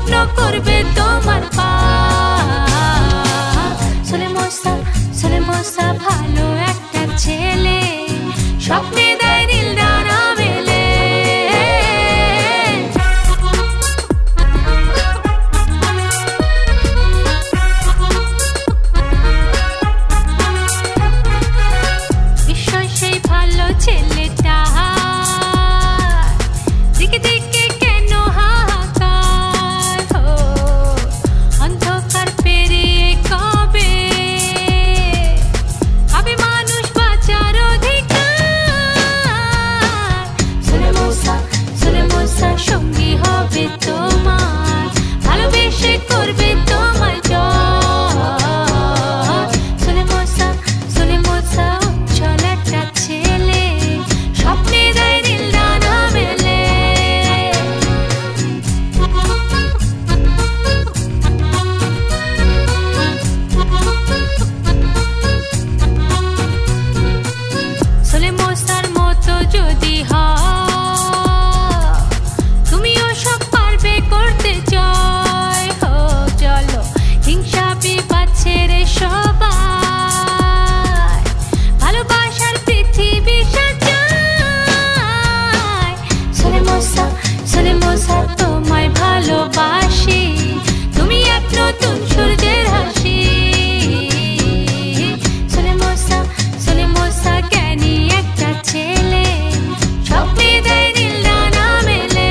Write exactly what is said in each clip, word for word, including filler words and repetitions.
স্বপ্ন করবে তোমার পা। সোলে মোসা সোলে মোসা ভালো একটা ছেলে, স্বপ্নে দেয় নীল ডানা মেলে। ঈশ্বর সেই ভালো ছেলেটা, দিকে দিকে কেন হাহাকার, অন্ধকার পেরিয়ে কবে পাবে মানুষ বাঁচার অধিকার। সোলে মোসা সোলে মোসা সঙ্গী হবে তোমার, ভালোবেসে করবে তোমার জয়। সোলে মোসা সোলে মোসা উজ্জ্বল একটা ছেলে, স্বপ্নে দেয় নীল ডানা মেলে। সোলে মোসার মতো যদি হও, তুমিও সব পারবে করতে জয়। হো চলো হিংসা বিবাদ ছেড়ে সবাই ভালোবাসার পৃথিবী সাজায়। সোলে মোসা সোলে মোসা তোমায় ভালোবাসি, তুমি এক নতুন সূর্যের হাসি। সোলে মোসা সোলে মোসা জ্ঞানী একটা ছেলে, স্বপ্নে দেয় নীল ডানা মেলে।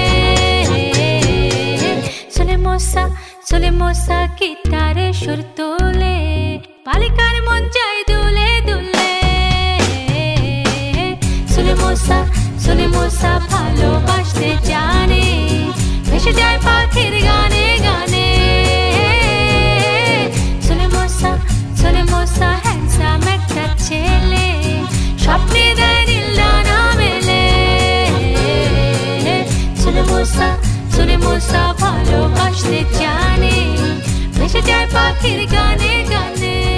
সোলে মোসা সোলে মোসা গিটারে সুর তোলে, বালিকার মন চাই দুলে দুলে। সোলে মোসা সোলে মোসা ভালোবাসতে জানে, ভেসে যায় পাখির গানে গানে। সোলে মোসা সোলে মোসা হ্যান্ডসাম একটা ছেলে, স্বপ্নে দেয় নীল ডানা মেলে। সোলে মোসা সোলে মোসা ভালোবাসতে জানে, ভেসে যায় পাখির গানে গানে।